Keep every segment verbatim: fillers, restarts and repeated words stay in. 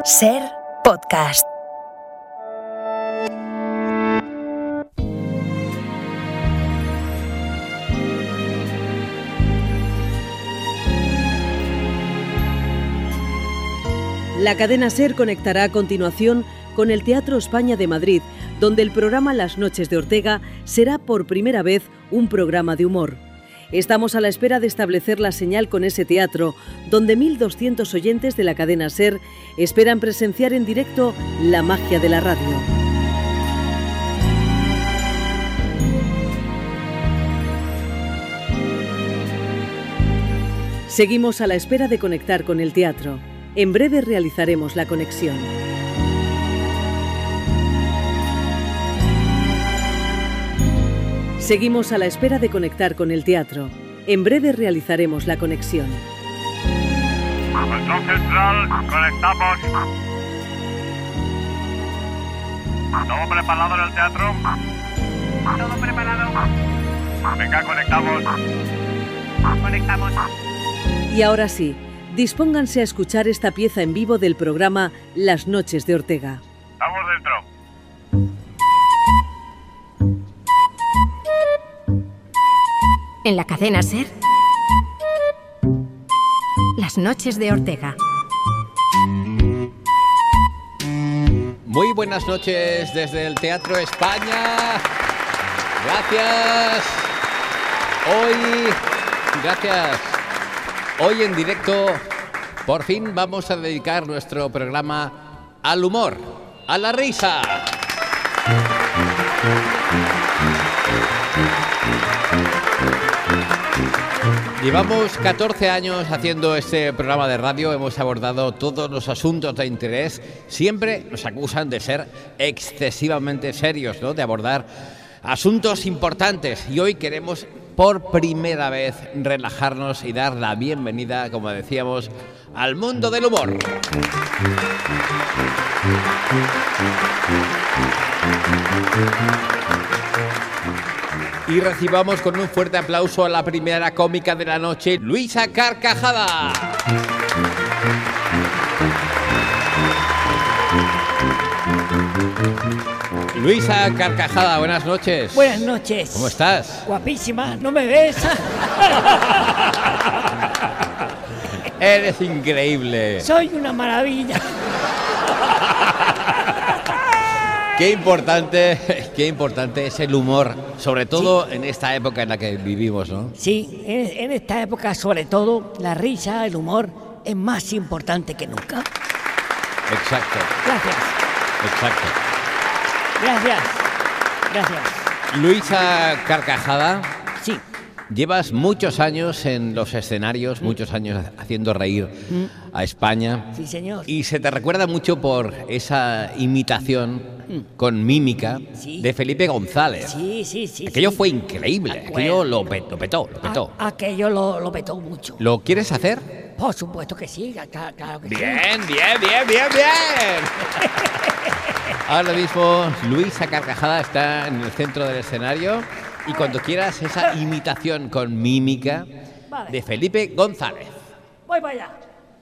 Ser Podcast. La cadena SER conectará a continuación con el Teatro España de Madrid, donde el programa Las Noches de Ortega será por primera vez un programa de humor. Estamos a la espera de establecer la señal con ese teatro, donde mil doscientos oyentes de la cadena SER esperan presenciar en directo la magia de la radio. Seguimos a la espera de conectar con el teatro. En breve realizaremos la conexión. Seguimos a la espera de conectar con el teatro. En breve realizaremos la conexión. Control central, conectamos. ¿Todo preparado en el teatro? Todo preparado. Venga, conectamos. Conectamos. Y ahora sí, dispónganse a escuchar esta pieza en vivo del programa Las Noches de Ortega. Estamos dentro. En la cadena SER, Las Noches de Ortega. Muy buenas noches desde el Teatro España. Gracias. Hoy, gracias. Hoy en directo, por fin vamos a dedicar nuestro programa al humor, a la risa. Llevamos catorce años haciendo este programa de radio, hemos abordado todos los asuntos de interés. Siempre nos acusan de ser excesivamente serios, ¿no? De abordar asuntos importantes. Y hoy queremos por primera vez relajarnos y dar la bienvenida, como decíamos, al mundo del humor. Y recibamos con un fuerte aplauso a la primera cómica de la noche, Luisa Carcajada. Luisa Carcajada, buenas noches. Buenas noches. ¿Cómo estás? Guapísima, ¿no me ves? Eres increíble. Soy una maravilla. Qué importante, qué importante es el humor, sobre todo sí, en esta época en la que vivimos, ¿no? Sí, en, en esta época, sobre todo, la risa, el humor, es más importante que nunca. Exacto. Gracias. Exacto. Gracias. Gracias. Luisa Carcajada. Sí. Llevas muchos años en los escenarios, mm. muchos años haciendo reír mm. a España. Sí, señor. Y se te recuerda mucho por esa imitación mm. con mímica sí. de Felipe González. Sí, sí, sí. Aquello sí. fue increíble. Ah, Aquello bueno. lo, petó, lo petó, lo petó. A, aquello lo, lo petó mucho. ¿Lo quieres hacer? Por supuesto que sí, claro, claro que bien, sí. Bien, bien, bien, bien. Ahora mismo Luisa Carcajada está en el centro del escenario. Y cuando quieras esa imitación con mímica vale. de Felipe González. Voy para allá.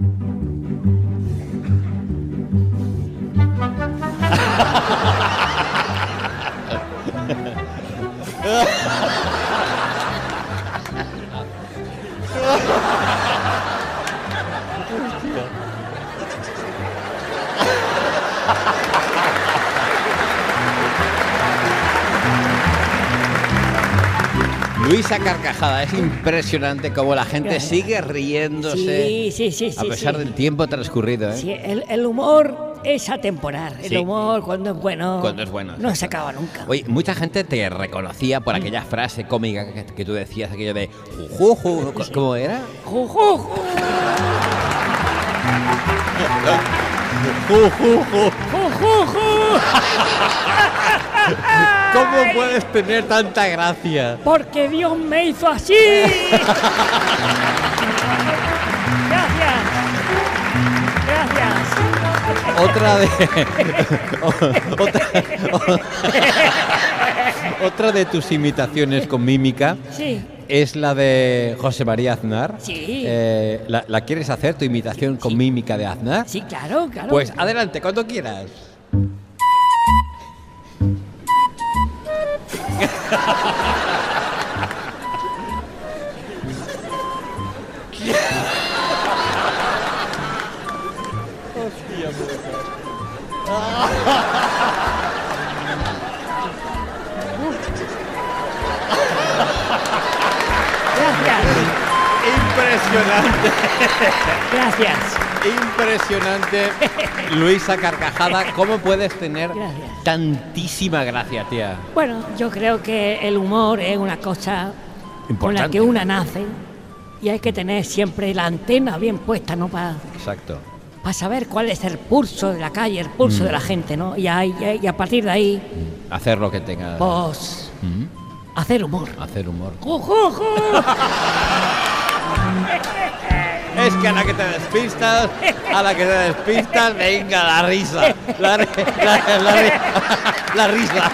Luisa Carcajada, es impresionante cómo la gente sigue riéndose sí, sí, sí, sí, a pesar sí. del tiempo transcurrido, ¿eh? Sí, el, el humor es atemporal. El sí. humor, cuando es bueno, cuando es bueno no se acaba nunca. Oye, mucha gente te reconocía por aquella frase cómica que, que tú decías, aquello de jujuju, sí. ¿cómo era? Jujuju. Jujuju. Jujuju. ¿Cómo puedes tener tanta gracia? Porque Dios me hizo así. Gracias. Gracias. Otra de otra, otra de tus imitaciones con mímica sí. es la de José María Aznar. Sí. Eh, ¿la, ¿La quieres hacer, tu imitación con Sí. mímica de Aznar? Sí, claro, claro. Pues adelante, cuando quieras. Gracias, Impresionante, gracias. impresionante. Luisa Carcajada, ¿cómo puedes tener Gracias. tantísima gracia, tía? Bueno, yo creo que el humor es una cosa con la Importante. que una nace y hay que tener siempre la antena bien puesta, ¿no? Para Exacto. saber cuál es el pulso de la calle, el pulso Mm. de la gente, ¿no? Y, ahí- y a partir de ahí, Hacer lo que tenga. pues, Mm, hacer humor. Hacer humor. ¡Ju, ju, ju! Es que a la que te despistas, a la que te despistas, venga la risa. La, ri- la, la ri- la risa.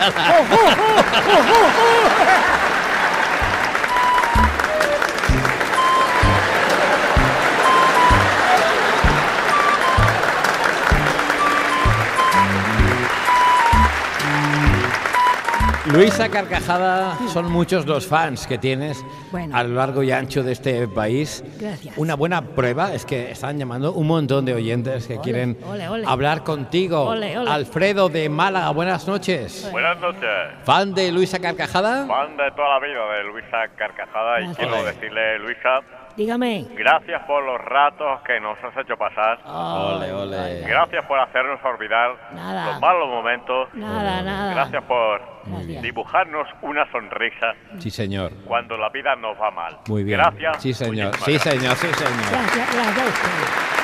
Luisa Carcajada, son muchos los fans que tienes Bueno. a lo largo y ancho de este país. Gracias. Una buena prueba es que están llamando un montón de oyentes que Ole, quieren ole, ole. hablar contigo. Ole, ole. Alfredo de Málaga, buenas noches. Buenas noches. ¿Fan de Luisa Carcajada? Fan de toda la vida de Luisa Carcajada y Gracias. quiero Ole. decirle, Luisa, Dígame. gracias por los ratos que nos has hecho pasar. Ole, ole. Gracias por hacernos olvidar Nada. los malos momentos. Nada, nada. Gracias por Gracias. dibujarnos una sonrisa Sí, señor. cuando la vida nos va mal. Muy bien. Gracias. Sí, señor. Muchísimas Sí, gracias. señor. Sí, señor. Gracias, gracias a usted.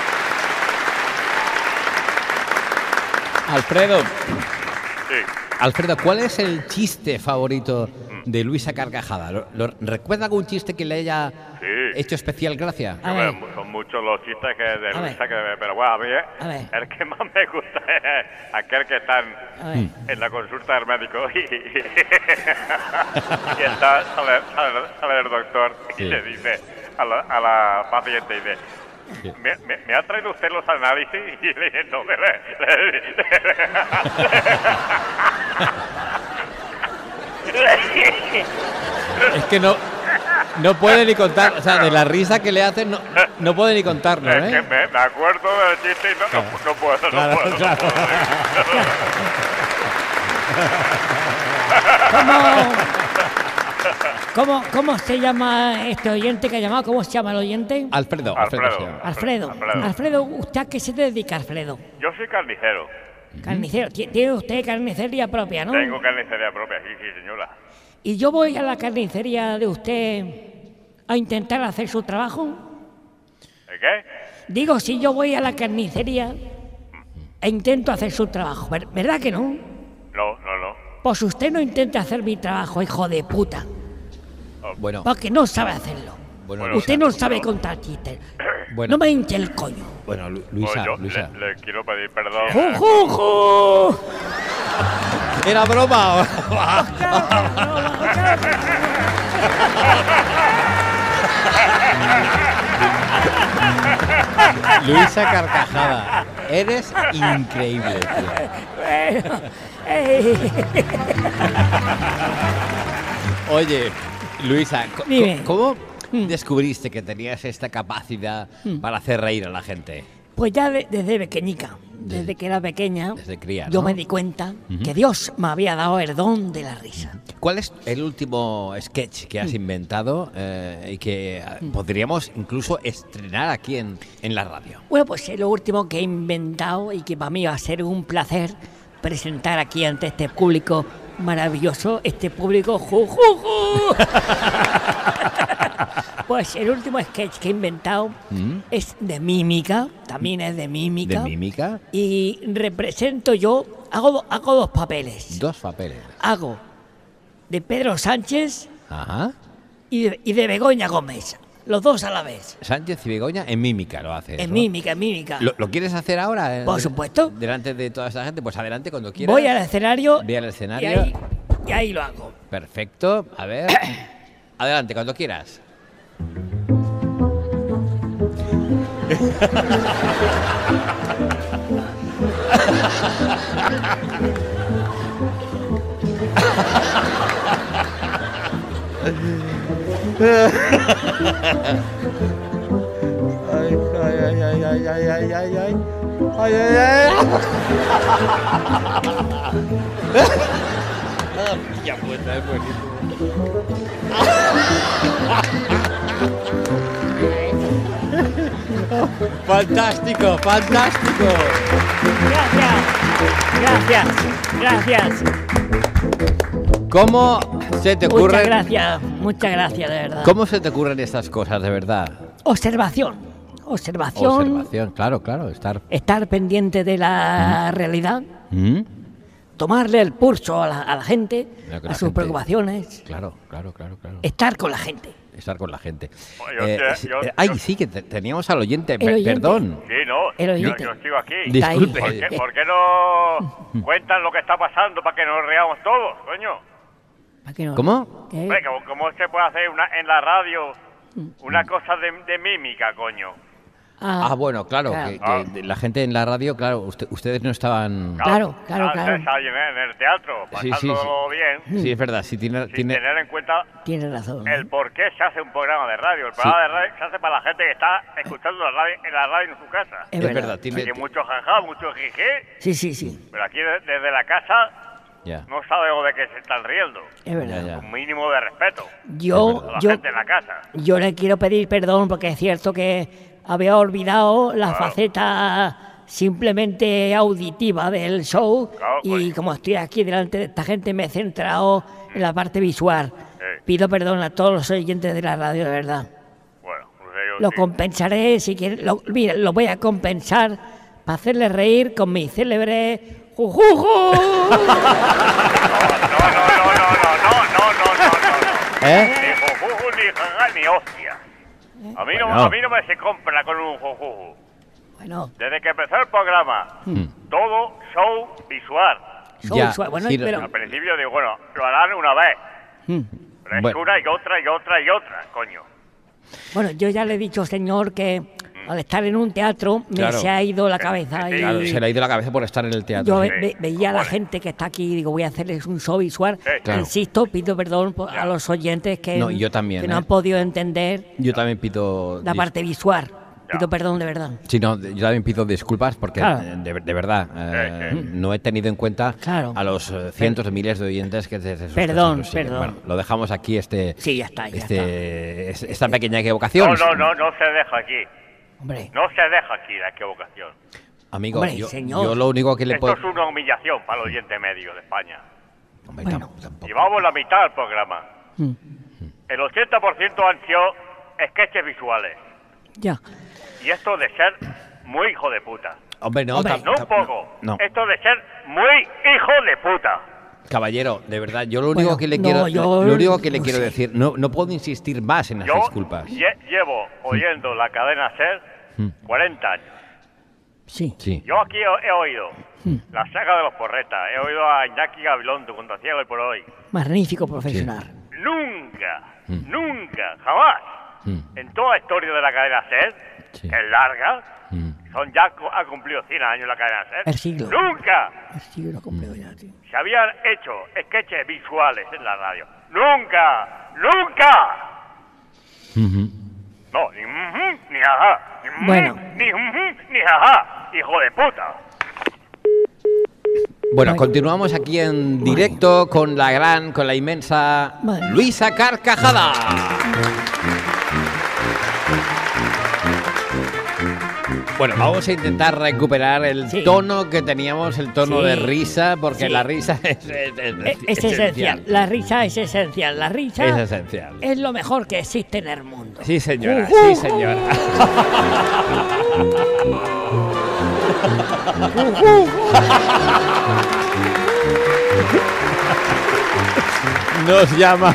Alfredo, Sí. Alfredo, ¿cuál es el chiste favorito de Luisa Carcajada? ¿Lo, lo- ¿Recuerda algún chiste que le haya Sí. hecho especial gracia? A Hombre, ver. son muchos los chistes que de A Luisa ver. que pero bueno, a mí eh, A ver. el que más me gusta es aquel que está en, A ver. en la consulta del médico y, y está, sale, sale, sale el doctor Sí. y le dice a la, a la paciente, dice, Sí. ¿Me, me, me ha traído usted los análisis? Y le dije, no, le, le, Es que no, no puede ni contar, o sea, de la risa que le hacen, no, no puede ni contarlo, es que ¿eh? me, me acuerdo del chiste y no, no, no puedo, no Claro, puedo. no claro. puedo. ¿Cómo, ¿Cómo se llama este oyente que ha llamado? ¿Cómo se llama el oyente? Alfredo, Alfredo. Alfredo. se llama. Alfredo. Alfredo. Alfredo, ¿usted a qué se dedica, Alfredo? Yo soy carnicero. Carnicero. Ti- Tiene usted carnicería propia, ¿no? Tengo carnicería propia, sí, sí, señora. Y yo voy a la carnicería de usted a intentar hacer su trabajo. ¿El qué? Digo, si yo voy a la carnicería e intento hacer su trabajo, ¿ver- ¿verdad que no? No, no, no. Pues usted no intente hacer mi trabajo, hijo de puta, Bueno, porque no sabe hacerlo. bueno, Bueno, Usted Luisa, no sabe contar chistes. Bueno. No me hinche el coño. bueno, Lu- Pues Luisa, yo Luisa. Le, le quiero pedir perdón. ¡Ju, ju, ju! ¿Era broma? Luisa Carcajada, eres increíble, tío. Bueno, eh, Oye, Luisa, co- co- Dime. ¿cómo descubriste que tenías esta capacidad para hacer reír a la gente? pues ya de- desde pequeñica, desde que era pequeña, Desde cría, yo ¿no? me di cuenta que Dios me había dado el don de la risa. ¿Cuál es el último sketch que has inventado eh, y que eh, podríamos incluso estrenar aquí en, en la radio? Bueno, pues es lo último que he inventado y que para mí va a ser un placer presentar aquí ante este público maravilloso, este público ju, ju, ju. Pues el último sketch que he inventado ¿Mm? es de mímica, también es de mímica. ¿De mímica? Y represento yo, hago, do- hago dos papeles. Dos papeles. Hago de Pedro Sánchez Ajá. y de, y de Begoña Gómez. Los dos a la vez. Sánchez y Begoña en mímica lo hace. En ¿no? mímica, en mímica. ¿Lo, lo quieres hacer ahora? eh, Por de- supuesto. Delante de toda esta gente, pues adelante cuando quieras. Voy al escenario. Ve al escenario. Y ahí, y ahí lo hago. Perfecto. A ver. Adelante, cuando quieras. Ay, ay, ay, ay, ay, ay, ay, ay, ay. Ay, ay, ay. Ya puta, es buenísimo. Fantástico, fantástico. Gracias, gracias, gracias. ¿Cómo se te ocurre? Muchas gracias, muchas gracias, de verdad. ¿Cómo se te ocurren estas cosas, de verdad? Observación, observación. Observación, claro, claro, estar. Estar pendiente de la realidad. ¿Mm? Tomarle el pulso a la, a la gente, Claro que a la sus gente- preocupaciones. Claro, claro, claro, claro. Estar con la gente. Estar con la gente. Yo Eh, sé, sí, yo- eh, ay, yo- sí, que te- teníamos al oyente. El per- oyente. Perdón. Sí, no, El yo, oyente. yo sigo aquí. Está ahí. Disculpe. ¿Por qué, por qué no cuentan lo que está pasando para que nos reamos todos, coño? ¿Para qué no? ¿Cómo? ¿Qué? Hombre, ¿cómo, cómo se puede hacer una, en la radio una cosa de, de mímica, coño? Ah, bueno, claro, claro. que, que la gente en la radio, claro, usted- ustedes no estaban. Claro, claro, claro. Antes ahí en, en el teatro, Sí, sí, pasándolo bien, Sí, es verdad, sí tiene. sin tiene... tener en cuenta Tienes razón. ¿no? el por qué se hace un programa de radio. El programa de radio se hace para la gente que está escuchando la radio, en la radio en su casa. Es Es verdad. verdad, tiene. Hay mucho jajá, mucho jijé, Sí, sí, sí. pero aquí de- desde la casa Ya. no sabemos de qué se están riendo. Es verdad. Ya, ya. Un mínimo de respeto Yo, a la yo, gente en la casa. yo le quiero pedir perdón porque es cierto que había olvidado la faceta simplemente auditiva del show Claro, y pues. como estoy aquí delante de esta gente me he centrado en la parte visual. Sí. Pido perdón a todos los oyentes de la radio, de verdad. Bueno, no sé yo Lo si- compensaré, si quieren, lo, mira, lo voy a compensar para hacerle reír con mi célebre jujuju. No, no, no, no, no, no, no, no, no, no, no. ¿Eh? Ni jujuju, ni jajá, ni hostia. A mí, no, Bueno. a mí no me se compra con un jujuju. Bueno, Desde que empezó el programa, todo show visual. show Ya, visual. Bueno, sí, pero Al principio digo, bueno, lo harán una vez. Pero es Bueno. una y otra y otra y otra, coño. bueno, yo ya le he dicho, señor, que al estar en un teatro me Claro. se ha ido la cabeza y Claro, se le ha ido la cabeza por estar en el teatro. yo sí. ve- ve- veía a la Vale. gente que está aquí y digo, voy a hacerles un show visual. Sí, claro. Insisto, pido perdón por- a los oyentes que, No, y yo también, que no ¿eh? han podido entender Yo también pido. la dis- parte visual. Pido perdón de verdad. Sí, no, yo también pido disculpas porque Claro. eh, de, de verdad eh, Sí, sí. no he tenido en cuenta Claro. a los eh, cientos de miles de oyentes que desde sus Perdón, casas nos siguen. perdón. Bueno, lo dejamos aquí este, Sí, ya está, ya este es- esta pequeña equivocación. No, no, no, no se deja aquí. Hombre, No se deja aquí la equivocación. Amigo, Hombre, yo, señor. yo lo único que le Esto puedo. es una humillación para el oyente medio de España. Hombre, Bueno. tampoco- tampoco. Llevamos la mitad del programa. Mm. El ochenta por ciento han sido sketches visuales. ya. Y esto de ser muy hijo de puta. Hombre, no, Hombre. tam- No un tam- poco. No, Esto de ser muy hijo de puta. caballero, de verdad, yo lo único Bueno, que le no, quiero, yo- lo único que le no quiero sé. decir, no, no puedo insistir más en las Yo disculpas. lle- llevo oyendo la cadena SER cuarenta años. Sí. Sí. Yo aquí he, he oído la saga de los porretas, he oído a Iñaki Gabilondo cuando hacía hoy por hoy. Magnífico profesional. Nunca, nunca, jamás, Mm. en toda la historia de la cadena SER, Sí. que es larga, Mm. son ya co- ha cumplido cien años la cadena SER. El siglo. Nunca El siglo completo ya, tío. se habían hecho sketches visuales en la radio. Nunca, nunca. Ujú. No, ni ujú, ni ajá. Ni, ujú, Bueno. Ni ujú, ni ajá. Hijo de puta. Bueno, Madre- continuamos aquí en directo con la gran, con la inmensa Madre- Luisa Carcajada. Bueno, vamos a intentar recuperar el Sí. tono que teníamos, el tono Sí. de risa, porque Sí. la risa es, es- es- Es, es esencial. La risa es esencial. La risa Es esencial. es lo mejor que existe en el mundo. Sí, señora, Ujú. sí, señora. Nos llama.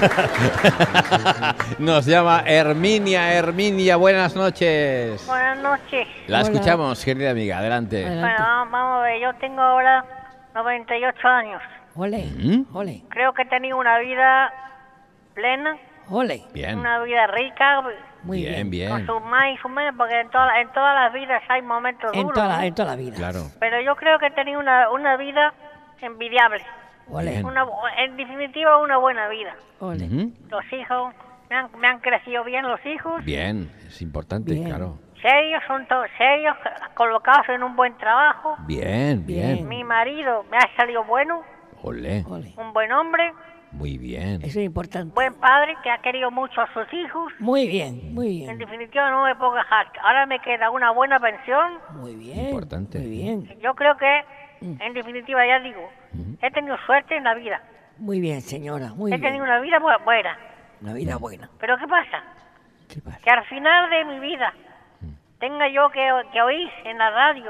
Nos llama Herminia. Herminia, buenas noches. Buenas noches. La Hola. escuchamos, querida amiga. Adelante. Adelante. Bueno, vamos, vamos a ver, yo tengo ahora noventa y ocho años. Ole, ¿Mm? ole. Creo que he tenido una vida plena, Ole. Bien. Una vida rica, Muy bien, bien. con bien. sus más y sus menos, porque en, toda, en todas las vidas hay momentos En duros. toda, la, ¿no? en toda la vida. Claro. Pero yo creo que he tenido una, una vida envidiable. Ole. Bien. Una, en definitiva, una buena vida. Ole. Ujú. Los hijos, me han, me han crecido bien los hijos. Bien, es importante, Bien. claro. Serios, son todos serios, colocados en un buen trabajo. Bien, bien. Bien. Mi marido me ha salido bueno, Olé. Ole. un buen hombre, Muy bien. Eso es importante. buen padre que ha querido mucho a sus hijos. Muy bien, muy En bien. definitiva, no me puedo quejar. Ahora me queda una buena pensión. Muy bien. Importante. Muy bien. Yo creo que, en definitiva, ya digo, he tenido suerte en la vida. Muy bien, señora. Muy He bien. tenido una vida bu- buena. Una vida buena. Pero ¿qué pasa? ¿Qué pasa? Que al final de mi vida tenga yo que, que oír en la radio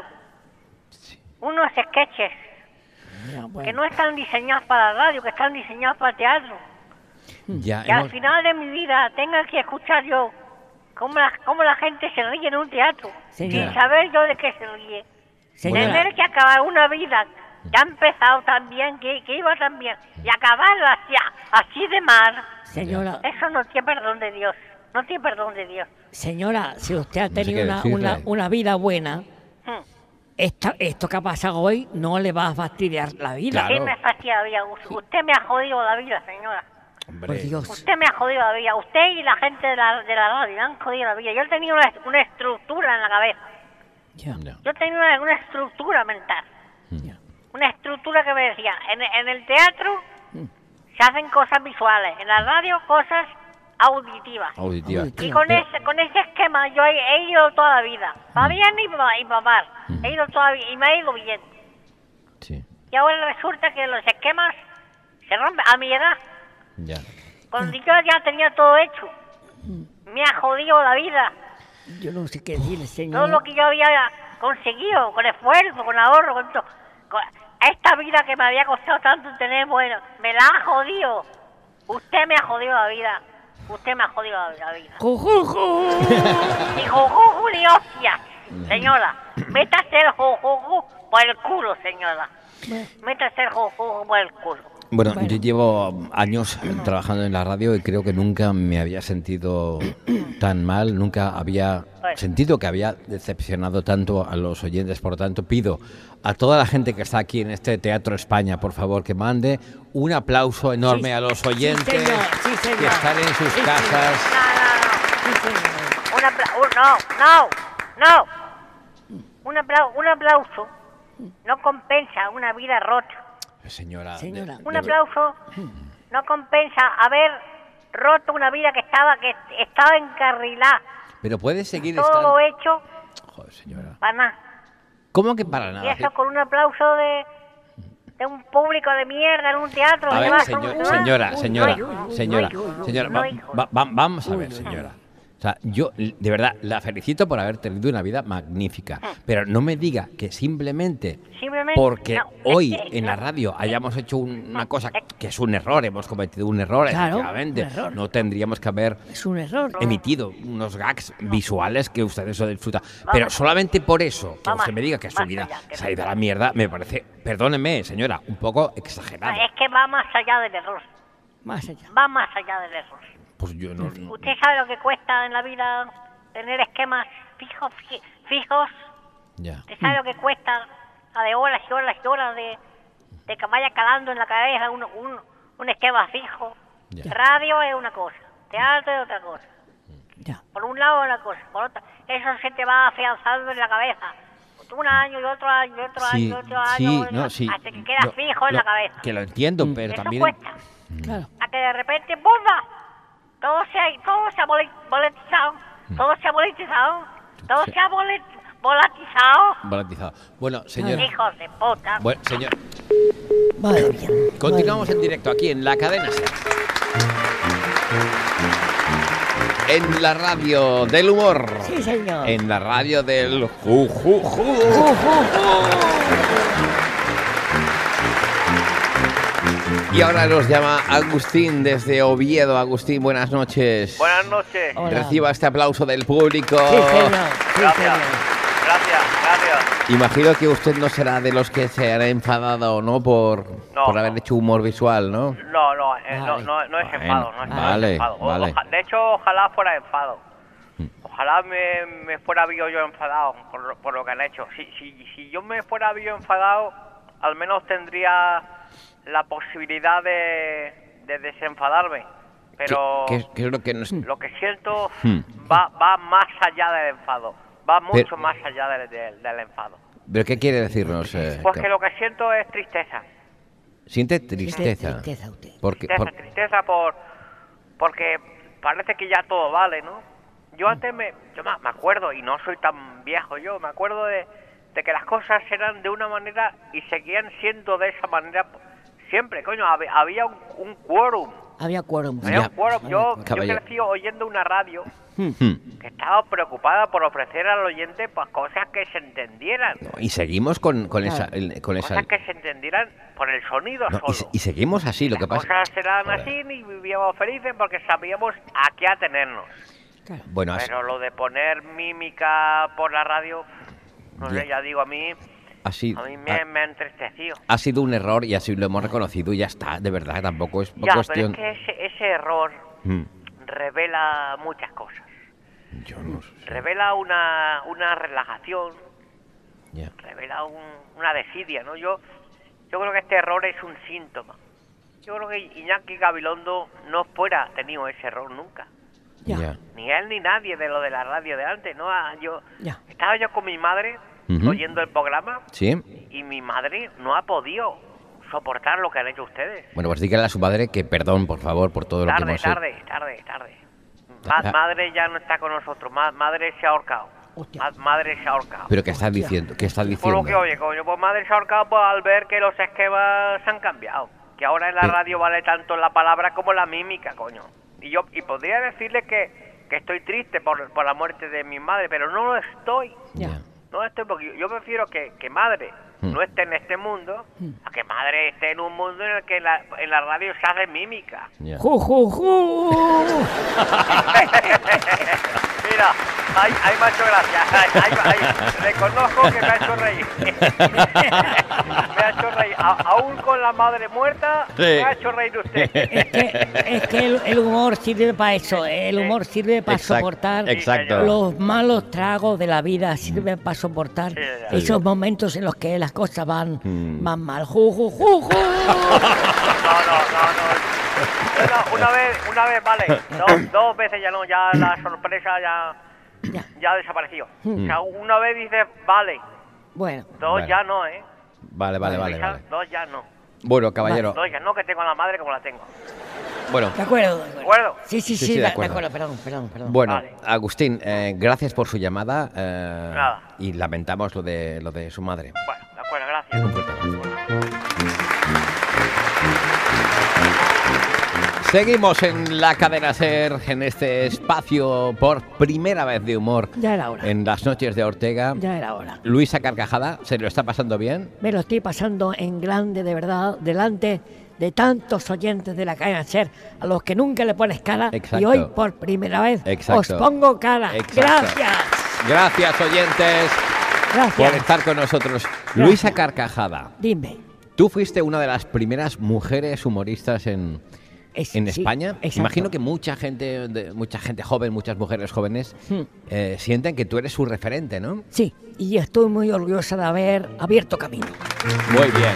unos sketches Ya, bueno. que no están diseñados para la radio, que están diseñados para el teatro. Ya Que al hemos- final de mi vida tenga que escuchar yo cómo la, cómo la gente se ríe en un teatro, Señora. sin saber yo de qué se ríe. Señora. Tener que acabar una vida que ha empezado tan bien, que, que iba tan bien, y acabarla así, así de mal, Señora, eso no tiene perdón de Dios. No tiene perdón de Dios. señora, si usted ha sé tenido qué una, decirle. una, una vida buena, Hmm. esta, esto que ha pasado hoy no le va a fastidiar la vida. Claro. ¿Qué me fastidia la vida? Usted me ha jodido la vida, señora. Hombre, Por Dios. Usted me ha jodido la vida. Usted y la gente de la, de la radio me han jodido la vida. Yo tenía una, una estructura en la cabeza. Ya, ya. Yo tenía una, una estructura mental. ya. Una estructura que me decía, en, en el teatro se hacen cosas visuales, en la radio cosas auditivas. Auditiva. Auditiva. Y con Pero- ese con ese esquema yo he, he ido toda la vida. Para bien y para y pa mal. He ido toda la vida y me ha ido bien. Sí, Y ahora resulta que los esquemas se rompen a mi edad. ya. Cuando yo ya tenía todo hecho. Me ha jodido la vida. Yo no sé qué decirle, Todo señora. lo que yo había conseguido, con esfuerzo, con ahorro, con todo. Con esta vida que me había costado tanto tener, bueno, me la ha jodido. Usted me ha jodido la vida. Usted me ha jodido la, la vida. Ju, ju, ju. Ni jujuju ni hostia, señora. Métase el jujuju por el culo, señora. Métase el jujuju por el culo. Bueno, Bueno. yo llevo años trabajando en la radio y creo que nunca me había sentido tan mal, nunca había Bueno. sentido que había decepcionado tanto a los oyentes. Por lo tanto, pido a toda la gente que está aquí en este Teatro España, por favor, que mande un aplauso enorme Sí, a los sí, oyentes señor, sí, señor. que están en sus Sí, señor. casas. No, no, Sí, señor. no. Un apla- un- no, no, no. Un, apla- un aplauso no compensa una vida rota. Señora, Señora. de- Un de- aplauso no compensa haber roto una vida que estaba que estaba encarrilada. pero puede seguir Todo estando... lo hecho Joder, señora. para nada. ¿Cómo que para Y nada? eso con un aplauso de, de un público de mierda en un teatro. A que ver, va a señor- solucionar. señora, Uy, señora, uy, uy, señora, uy, uy, uy. señora, No, va- hijo. va- va- vamos a ver, señora. O sea, yo de verdad la felicito por haber tenido una vida magnífica, pero no me diga que simplemente Simplemente, porque no, es hoy que- en la radio hayamos hecho un- una cosa que es un error, hemos cometido un error, Claro, efectivamente, un error. no tendríamos que haber Es un error. emitido unos gags visuales que ustedes lo disfrutan. Pero solamente por eso, que Vamos, usted me diga que su más vida allá, que se ha ido a la mierda, me parece, perdóneme, señora, un poco exagerado. Es que va más allá del error. Más allá. Va más allá del error. Pues yo no... no- ¿Usted sabe lo que cuesta en la vida tener esquemas fijos? fi- fijos? ya. ¿Usted sabe lo que cuesta a de horas y horas y horas de, de que vaya calando en la cabeza un, un, un esquema fijo? Ya. Radio es una cosa, teatro es otra cosa. Ya. Por un lado es una cosa, por otra. Eso se te va afianzando en la cabeza. Un año y otro año y otro año Sí, y otro año. sí, otro- no, sí. hasta que queda Lo- fijo en lo- la cabeza. Que lo entiendo, pero Eso también... cuesta. Claro. A que de repente, ¡bomba! Todo se ha, todo se ha vole- volatizado. Todo se ha volatizado. Todo Sí. se ha volet- volatizado. Volatizado. Bueno, señor... Hijos de puta. Bueno, señor, Madre mía. continuamos Madre en directo aquí en la cadena SER. En la radio del humor. mía. Sí, señor. En la radio del ju, ju, ju. Ju, ju, ju. Y ahora nos llama Agustín desde Oviedo. Agustín, buenas noches. Buenas noches. Hola. Reciba este aplauso del público. Sí, señor. Sí, Gracias. señor. Gracias. Gracias. Imagino que usted no será de los que se han enfadado, ¿no? Por, No, por haber no. hecho humor visual, ¿no? No, no, eh, no, Vale. no, no es Bueno, enfado, no es, no es vale, enfado. O- vale. oja- de hecho, ojalá fuera enfado. Ojalá me, me fuera visto yo enfadado por, lo- por lo que han hecho. Si, si, si yo me fuera visto enfadado, al menos tendría la posibilidad de, de desenfadarme. Pero ¿Qué, qué- qué es lo que nos... lo que siento Hmm. va, va más allá del enfado. Va mucho Pero- más allá del, del, del enfado. ¿Pero qué quiere decirnos? eh, Pues Ca- que lo que siento es tristeza. Siente tristeza. Tristeza usted. Porque, Tristeza, por- tristeza por porque parece que ya todo vale, ¿no? Yo antes me, yo me me acuerdo, y no soy tan viejo yo, me acuerdo de, de que las cosas eran de una manera y seguían siendo de esa manera siempre, coño, hab- había un, un quórum, Había quórum. había Ya. un quórum. Yo, yo Caballero. crecí oyendo una radio Hmm. que estaba preocupada por ofrecer al oyente pues cosas que se entendieran, No, y seguimos con, con esa... el- con esa cosas que se entendieran por el sonido no, y, solo. se- y seguimos así, lo que Las pasa... cosas eran Joder. así y vivíamos felices porque sabíamos a qué atenernos. Claro. Bueno, has- Pero lo de poner mímica por la radio, no sé, Ya. ya digo, a mí, ha sido, a mí me, ha, me ha entristecido. ha sido un error y así lo hemos reconocido y ya está, de verdad, tampoco es Ya, cuestión... pero es que ese, ese error Hmm. revela muchas cosas. Yo no sé. Revela una, una relajación, Ya. revela un- una desidia, ¿no? Yo, yo creo que este error es un síntoma. Yo creo que Iñaki Gabilondo no fuera tenido ese error nunca. Ya. Ya. Ni él ni nadie de lo de la radio de antes, ¿no? Ah, Yo Ya. estaba yo con mi madre Ujú. oyendo el programa ¿Sí? y mi madre no ha podido soportar lo que han hecho ustedes. Bueno, pues dígale a su madre que perdón, por favor, por todo lo que Tarde, hemos hecho. tarde, tarde, tarde. Ma- Ah. madre ya no está con nosotros, Ma- madre se ha ahorcado. Hostia. Ma- madre se ha ahorcado. ¿Pero qué estás diciendo? ¿Qué estás Por diciendo? lo que oye, coño, pues madre se ha ahorcado pues, al ver que los esquemas se han cambiado. Que ahora en la Pero- radio vale tanto la palabra como la mímica, coño. Y yo y podría decirle que, que estoy triste por, por la muerte de mi madre, pero no lo estoy. Ya. No estoy porque yo, yo prefiero que, que madre Hmm. no esté en este mundo a que madre esté en un mundo en el que la, en la radio se hace mímica. Ya. ¡Ju, ju, ju! Mira, ahí, ahí me ha hecho gracia. Ahí, ahí- ahí- reconozco que me ha hecho reír. me ha hecho reír. A- aún con la madre muerta, Sí. me ha hecho reír usted. Es que, es que el, el humor sirve para eso. El humor sirve para Exacto, soportar exacto. los malos tragos de la vida. Sirve para soportar Sí, ya. esos momentos en los que las cosas van, Mm. van mal. ¡Ju, ju, ju, ju! No, no, no, no. Una, una vez, una vez, vale. Dos, dos veces ya no, ya la sorpresa ya, Ya. ya ha desaparecido. O sea, una vez dices, vale. Bueno, Dos Vale. ya no, ¿eh? Vale, vale, vale, Esa- vale. Dos ya no. Bueno, caballero. Dos ya no, que tengo a la madre como la tengo. Bueno, de acuerdo. de ¿De acuerdo? Sí, sí, Sí, sí, sí, de de, de acuerdo. acuerdo. Perdón, perdón, perdón. bueno, Vale. Agustín, eh, gracias por su llamada eh, Nada. y lamentamos lo de lo de su madre. Bueno, de acuerdo, gracias. Un fuerte abrazo. Seguimos en la cadena SER, en este espacio por primera vez de humor Ya era hora. en las noches de Ortega. Ya era hora. Luisa Carcajada, ¿se lo está pasando bien? Me lo estoy pasando en grande, de verdad, delante de tantos oyentes de la cadena SER, a los que nunca le pones cara, Exacto. y hoy por primera vez Exacto. os pongo cara. Exacto. Gracias. Gracias, oyentes, Gracias. por estar con nosotros. Luisa Carcajada, Dime. tú fuiste una de las primeras mujeres humoristas en, Es- en sí, España. exacto. Imagino que mucha gente, de- mucha gente joven, muchas mujeres jóvenes, Hmm. eh, sienten que tú eres su referente, ¿no? Sí, y estoy muy orgullosa de haber abierto camino. Muy bien.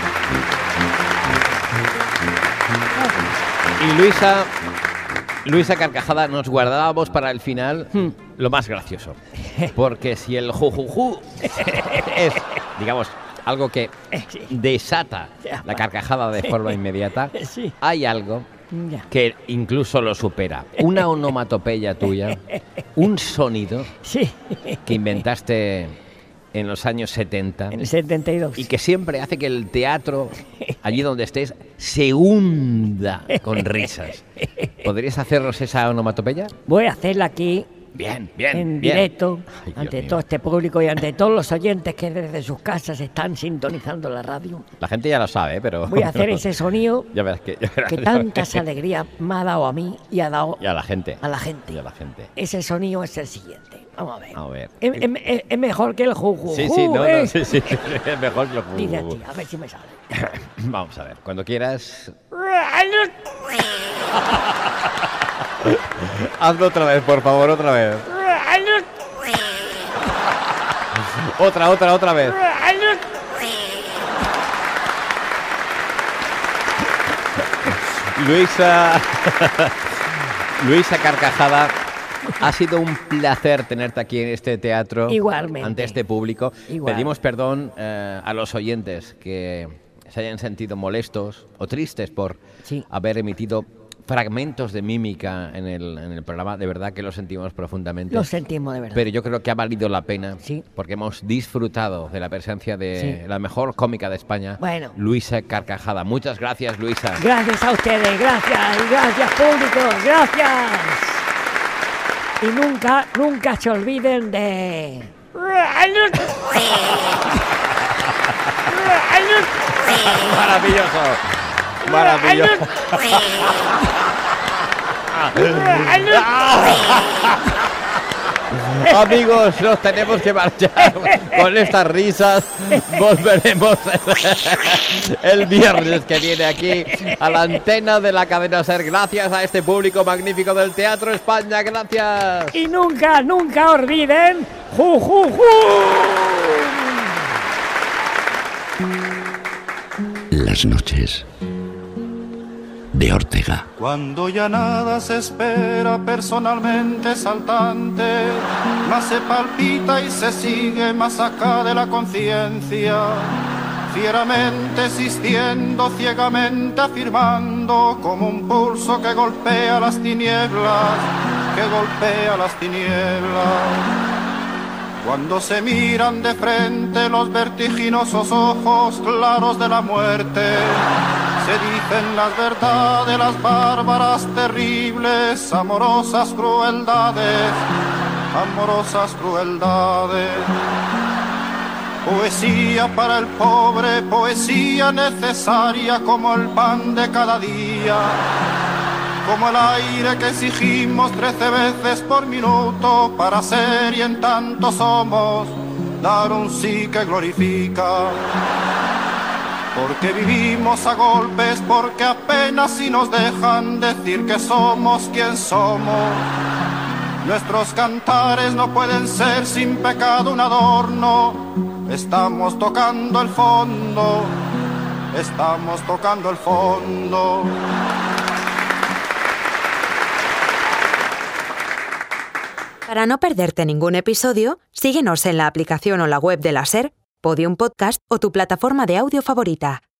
Y Luisa, Luisa Carcajada, nos guardábamos para el final Hmm. lo más gracioso. Porque si el jujuju es, digamos, algo que Sí. desata Ya. la carcajada de forma inmediata, Sí. hay algo Ya. que incluso lo supera. Una onomatopeya tuya, un sonido Sí, que inventaste en los años setenta en el setenta y dos. y que siempre hace que el teatro, allí donde estés, se hunda con risas. ¿Podrías hacernos esa onomatopeya? Voy a hacerla aquí Bien, bien, en bien. directo, Ay, Dios ante mío. todo este público y ante todos los oyentes que desde sus casas están sintonizando la radio. La gente ya lo sabe, pero... Voy a hacer ese sonido Ya verás que... ya verás, que ya tantas verás. alegrías me ha dado a mí y ha dado Y a la gente. a la gente. Y a la gente. Ese sonido es el siguiente. Vamos a ver. A ver. Es, es- es- es mejor que el juju. Sí, sí, no, no, ¿eh? sí, sí. Es mejor que lo Dice así, a ver si me sale. Vamos a ver, cuando quieras... Hazlo otra vez, por favor, otra vez. Otra, otra, otra vez. Luisa... Luisa Carcajada, ha sido un placer tenerte aquí en este teatro. Igualmente. Ante este público. Igual. Pedimos perdón eh, a los oyentes que se hayan sentido molestos o tristes por Sí. haber emitido fragmentos de mímica en el, en el programa. De verdad que lo sentimos profundamente. Lo sentimos de verdad. Pero yo creo que ha valido la pena, Sí. porque hemos disfrutado de la presencia de Sí. la mejor cómica de España, Bueno. Luisa Carcajada. Muchas gracias, Luisa. Gracias a ustedes, gracias, y gracias público, gracias. Y nunca, nunca se olviden de... Maravilloso. Maravilloso. Amigos, nos tenemos que marchar con estas risas. Volveremos el viernes que viene aquí a la antena de la cadena SER. Gracias a este público magnífico del Teatro España. Gracias. Y nunca, nunca olviden... ¡Ju, ju, ju! Las noches de Ortega. Cuando ya nada se espera personalmente saltante, más se palpita y se sigue más acá de la conciencia, fieramente existiendo, ciegamente afirmando, como un pulso que golpea las tinieblas, que golpea las tinieblas. Cuando se miran de frente los vertiginosos ojos claros de la muerte, se dicen las verdades, las bárbaras, terribles, amorosas crueldades, amorosas crueldades. Poesía para el pobre, poesía necesaria como el pan de cada día, como el aire que exigimos trece veces por minuto para ser y en tanto somos, dar un sí que glorifica. Porque vivimos a golpes, porque apenas si nos dejan decir que somos quien somos. Nuestros cantares no pueden ser sin pecado un adorno. Estamos tocando el fondo, estamos tocando el fondo. Para no perderte ningún episodio, síguenos en la aplicación o la web de la SER, Podium Podcast o tu plataforma de audio favorita.